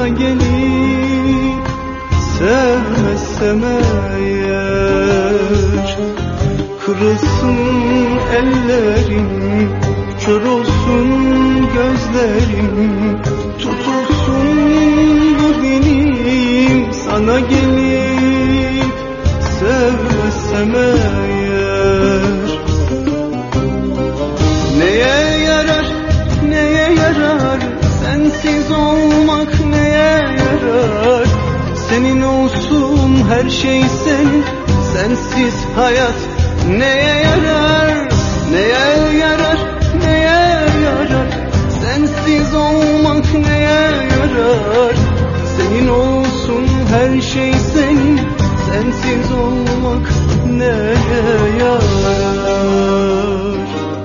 sana gelip sevmezsem eğer, kırılsın ellerim, kör olsun gözlerim, tutulsun bu dilim sana gelip sevmezsem eğer. Neye yarar, neye yarar sensiz olmak, neye yarar? Senin olsun her şey senin, sensiz hayat neye yarar? Neye yarar, neye yarar sensiz olmak, neye yarar? Senin olsun her şey senin, sensiz olmak neye yarar?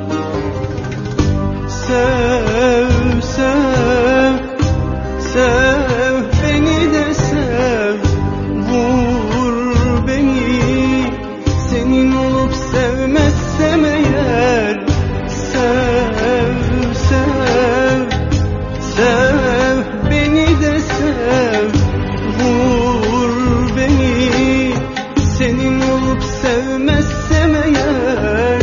Sev, sev, sev beni de sev, vur beni senin olup sevmezsem eğer. Sev, sev, sev beni de sev, vur beni senin olup sevmezsem eğer.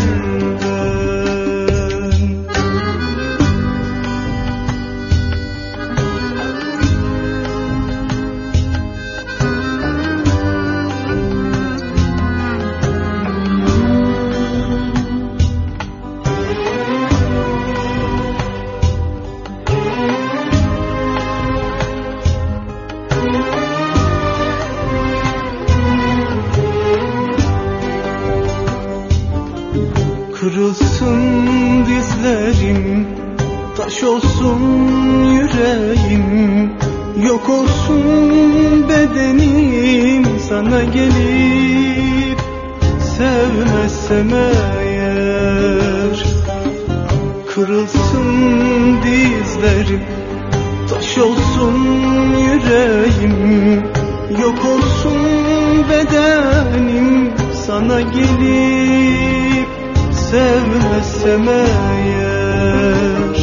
Kırılsın dizlerim, taş olsun yüreğim, yok olsun bedenim sana gelip sevmezsem eğer. Kırılsın dizlerim, taş olsun yüreğim, yok olsun bedenim sana gelip sevmezsem eğer.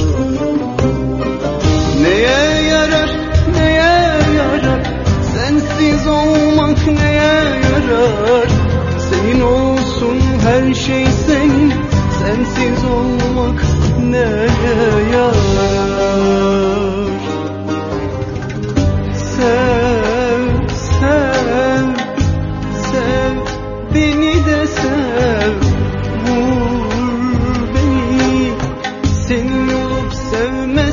Neye yarar, neye yarar sensiz olmak, neye yarar? Senin olsun her şey senin, sensiz olmak neye yarar? Sev, sev, sev beni de sev, vur beni senin olup sevme